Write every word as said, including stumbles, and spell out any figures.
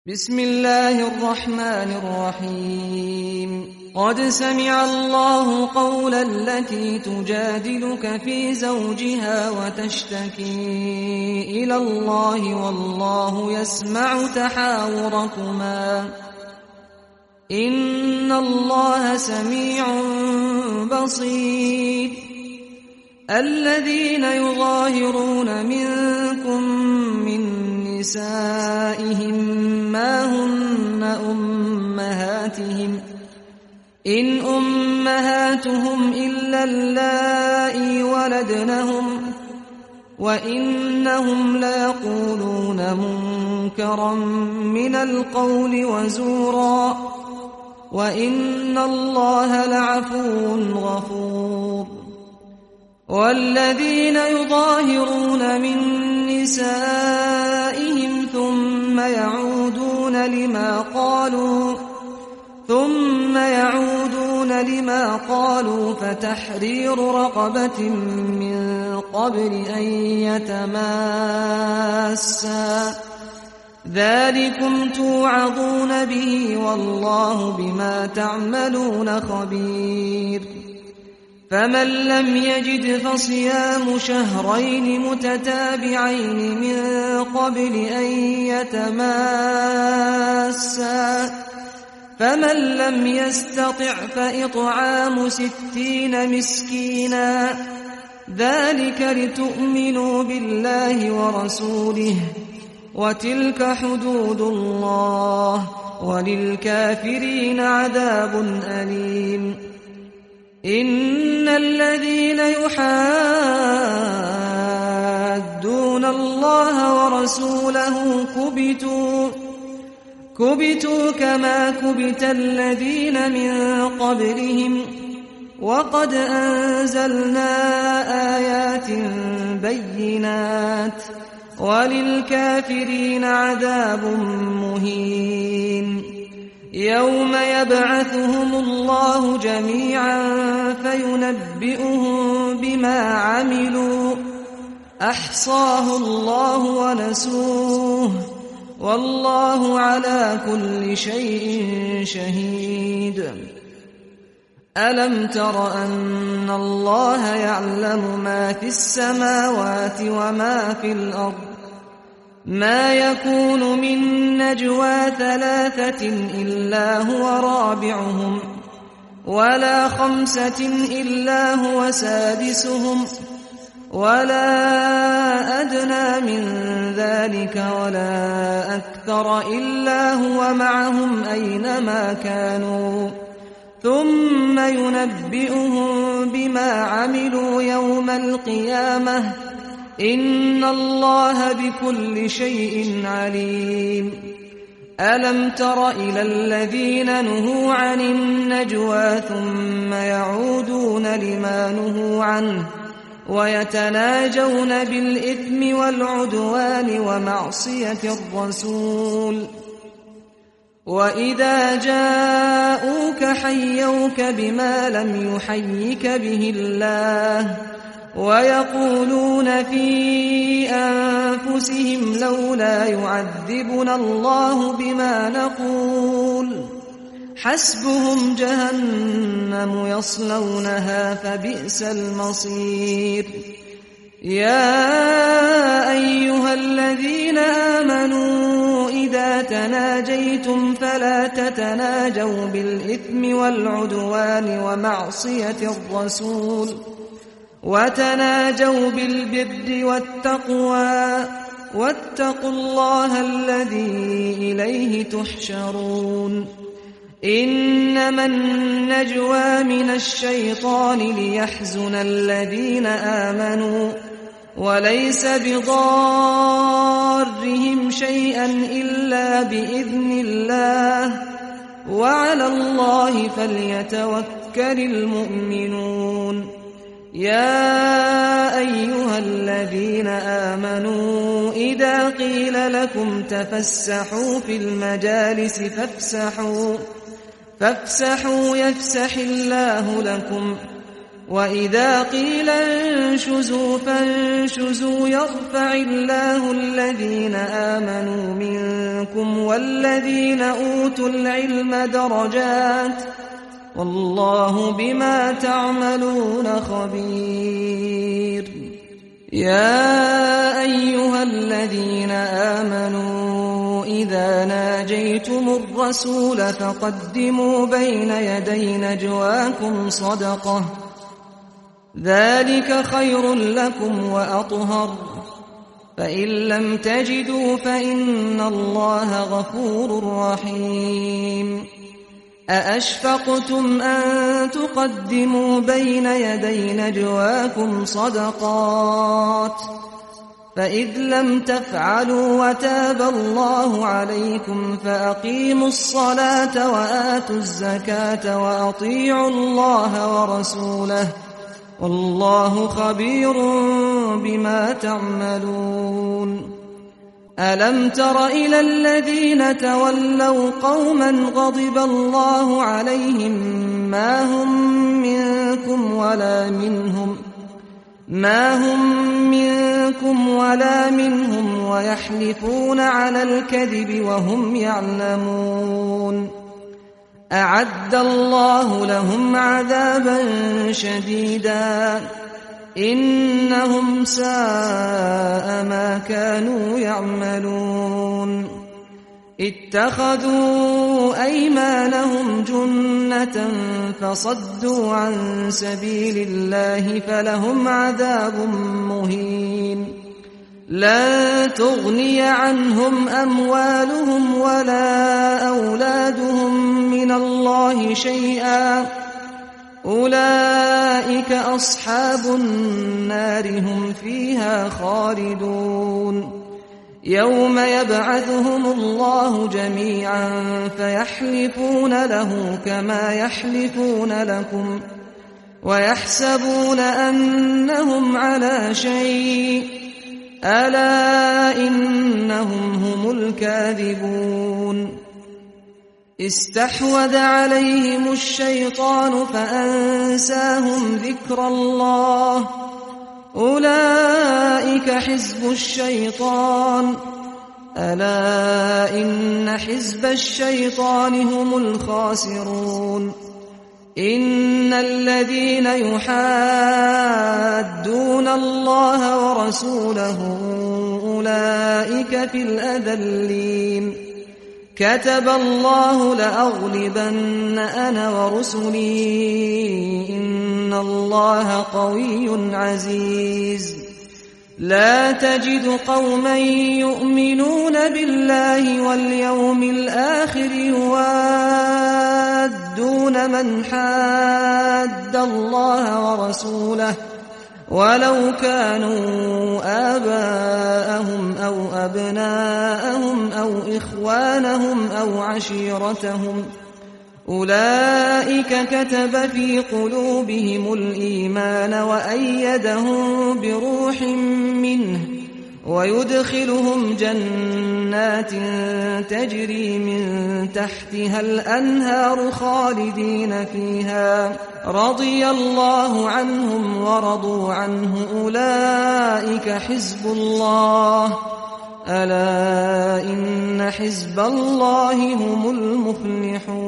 بسم الله الرحمن الرحيم قد سمع الله قول التي تجادلك في زوجها وتشتكي إلى الله والله يسمع تحاوركما إن الله سميع بصير الذين يظاهرون منكم من نسائهم ما هن أمهاتهم إن أمهاتهم إلا اللائي ولدنهم وإنهم ليقولون منكرا من القول وزورا وإن الله لعفو غفور والذين يظاهرون من نسائهم ثم يعودون لما قالوا ثم يعودون لما قالوا فتحرير رقبة من قبل أن يتماسا ذلكم توعظون به والله بما تعملون خبير فمن لم يجد فصيام شهرين متتابعين من قبل أن يتماسا فمن لم يستطع فإطعام ستين مسكينا ذلك لتؤمنوا بالله ورسوله وتلك حدود الله وللكافرين عذاب أليم إن الذين يحادون الله ورسوله كبتوا كبتوا كما كبت الذين من قبلهم وقد أنزلنا آيات بينات وللكافرين عذاب مهين يوم يبعثهم الله جميعا فينبئهم بما عملوا أحصاه الله ونسوه والله على كل شيء شهيد ألم تر أن الله يعلم ما في السماوات وما في الأرض ما يكون من نجوى ثلاثة إلا هو رابعهم ولا خمسة إلا هو سادسهم ولا أدنى من ذلك ولا أكثر إلا هو معهم أينما كانوا ثم ينبئهم بما عملوا يوم القيامة إن الله بكل شيء عليم ألم تر إلى الذين نهوا عن النجوى ثم يعودون لما نهوا عنه ويتناجون بالإثم والعدوان ومعصية الرسول وإذا جاءوك حيوك بما لم يحيك به الله ويقولون في أنفسهم لولا يعذبنا الله بما نقول حسبهم جهنم يصلونها فبئس المصير يا أيها الذين آمنوا إذا تناجيتم فلا تتناجوا بالإثم والعدوان ومعصية الرسول وتناجوا بالبر والتقوى واتقوا الله الذي إليه تحشرون إنما النجوى من الشيطان ليحزن الذين آمنوا وليس بضارهم شيئا إلا بإذن الله وعلى الله فليتوكل المؤمنون يا أيها الذين آمنوا إذا قيل لكم تفسحوا في المجالس فافسحوا فافسحوا يفسح الله لكم وإذا قيل انشزوا فانشزوا يرفع الله الذين آمنوا منكم والذين أوتوا العلم درجات والله بما تعملون خبير. يا أيها الذين آمنوا إذا ناجيتم الرسول فقدموا بين يدي نجواكم صدقة ذلك خير لكم وأطهر فإن لم تجدوا فإن الله غفور رحيم. أأشفقتم أن تقدموا بين يدي نجواكم صدقات فإذ لم تفعلوا وتاب الله عليكم فأقيموا الصلاة وآتوا الزكاة وأطيعوا الله ورسوله والله خبير بما تعملون. ألم تر إلى الذين تولوا قوما غضب الله عليهم ما هم منكم ولا منهم ما هم منكم ولا منهم ويحلفون على الكذب وهم يعلمون أعد الله لهم عذابا شديدا إنهم ساء ما كانوا يعملون. اتخذوا أيمانهم جنة فصدوا عن سبيل الله فلهم عذاب مهين. لا تغني عنهم أموالهم ولا أولادهم من الله شيئا أولئك أصحاب النار هم فيها خالدون. يوم يبعثهم الله جميعا فيحلفون له كما يحلفون لكم ويحسبون أنهم على شيء ألا إنهم هم الكاذبون. استحوذ عليهم الشيطان فأنساهم ذكر الله أولئك حزب الشيطان ألا إن حزب الشيطان هم الخاسرون. إن الذين يحادون الله ورسوله أولئك في الأذلين. كتب الله لأغلبن أنا ورسلي إن الله قوي عزيز. لا تجد قوما يؤمنون بالله واليوم الآخر يوادون من حاد الله ورسوله ولو كانوا آباءهم أو أبناءهم أو إخوانهم أو عشيرتهم أولئك كتب في قلوبهم الإيمان وأيدهم بروح منه ويدخلهم جنات تجري من تحتها الأنهار خالدين فيها رضي الله عنهم ورضوا عنه أولئك حزب الله ألا إن حزب الله هم المفلحون.